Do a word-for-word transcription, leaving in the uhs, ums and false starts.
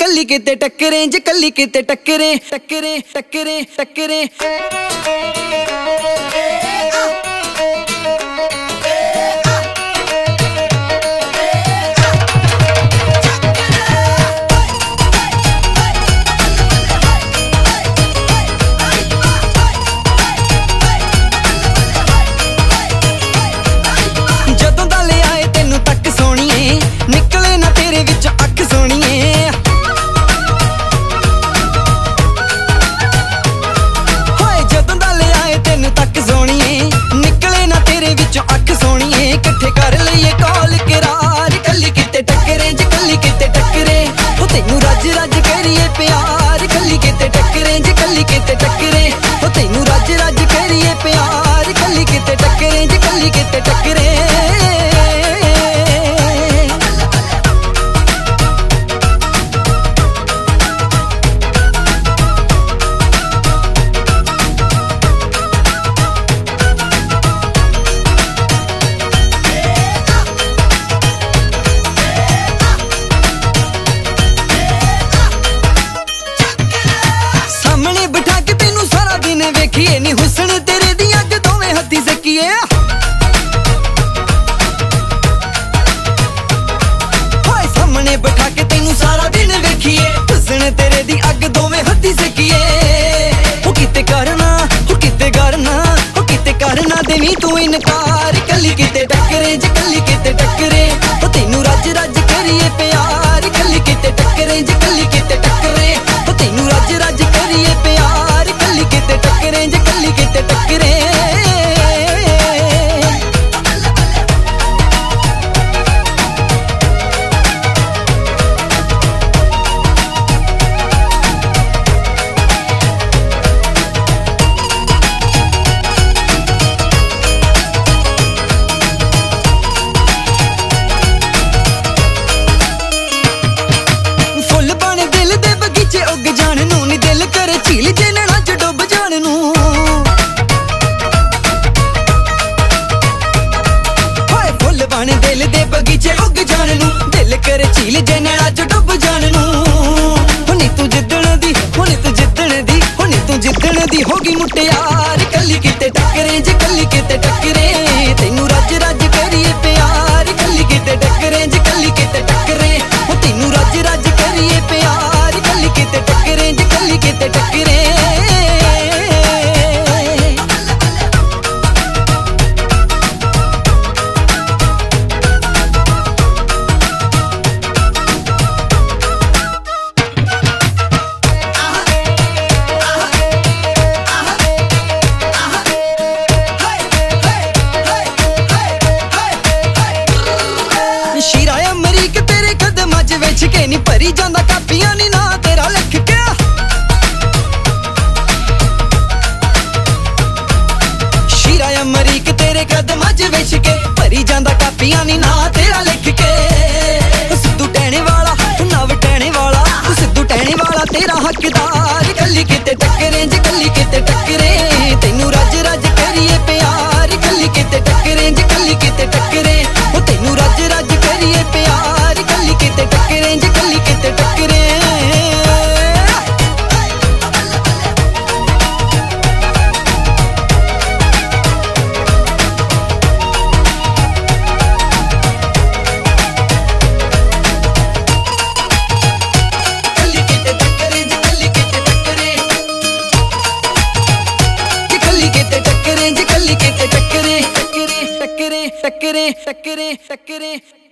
कल्ली किते टक्करे जे कल्ली किते टक्करे टक्करे टक्करे टक्करे देखिए नी हुस्न तेरे दी अग दोवें हत्थी सकीए होए सामने बैठा के तेनू सारा दिन वेखिए हुस्न तेरे दी अग दोवें हत्थी सकीए ओ किते करना ओ किते करना ओ किते करना देनी तू इनकार कल्ली किते टक्करे जे कल्ली किते टक्करे ओ तेनू रज रज करिए प्यार कल्ली किते टक्करे जे कल्ली किते टक्करे ओ तेनू रज रज करिए प्यार कल्ली किते टक्करे जे कल्ली किते टक्करे उग जान नू नी दिल करे झील जे नैना च डुब जान नू होए फुल बन दिल दे बगीचे उग जान नू दिल करे झील जे नैना च डुब जान नू हुनी तू जिद्दण दी हुनी तू जिद्दण दी हुनी तू जिद्दण दी होगी मुटियार कल्ली किते टक्करे जे कल्ली किते टक्करे तैनू रज रज करिए प्यार कल्ली किते टक्करे जे कल्ली किते टक्करे ओ तैनू रज रज करिए प्यार कल्ली किते टक्करे जे कल्ली किते टक्करे शीरा अमरीक तेरे कदमां च विच के नी भरी जांदा कापियां नी ना तेरा लिख के शीरा अमरीक तेरे कदमां च विच के भरी जांदा कापियां नी ना तेरा लिख के सिद्धू टहने वाला नव टहने वाला सिद्धू टहने वाला तेरा हकदार कल्ली किते टक्करे जे कल्ली किते टक्करे तैनू रज रज करिए प्यार कल्ली किते टक्करे जे कल्ली किते टक्करे ओ तैनू रज रज करिए प्यार कल्ली किते टक्करे जे कल्ली किते टक्करे टक्करे टक्करे टक्करे टक्करे टक्करे